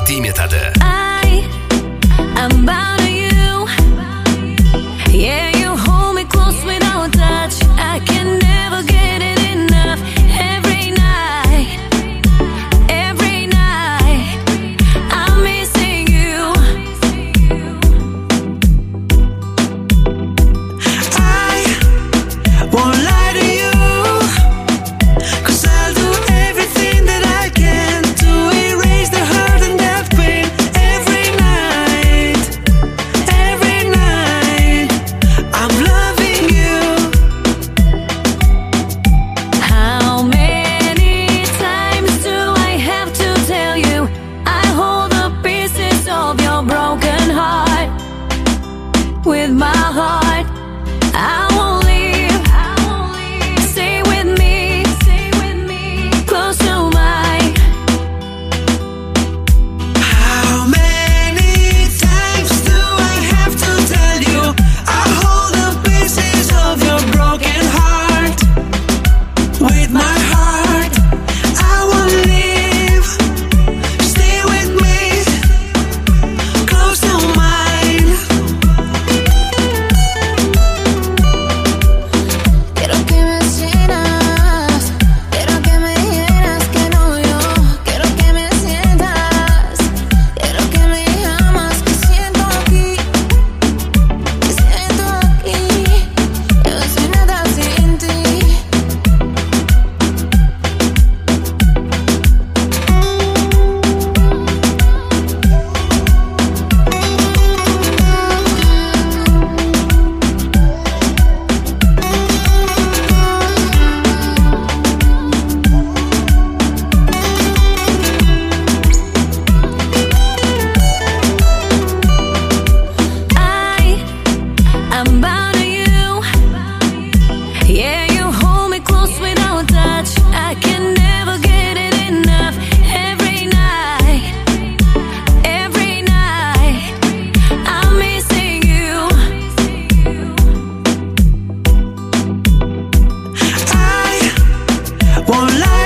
tímjatad. I'm bound to you. Yeah, you hold me close without touch. I can never get it enough. Every night, I'm missing you. I won't lie to you, 'cause I'll do everything that I can to erase the hurt and that pain. Every night, I'm loving you. How many times do I have to tell you I hold the pieces of your broken heart with my heart? I won't leave. Stay with me, close to mine. How many times do I have to tell you I hold the pieces of your broken heart with my heart? I won't leave. Stay with me, close to mine. Quiero que me sientas, quiero que me hieras, que no yo. Quiero que me sientas, quiero que me llamas, que siento aquí, que siento aquí. Yo no soy nada sin ti. I'm bound to you. Yeah, you hold me close without touch. I can never get it enough. Every night, I'm missing you. I won't lie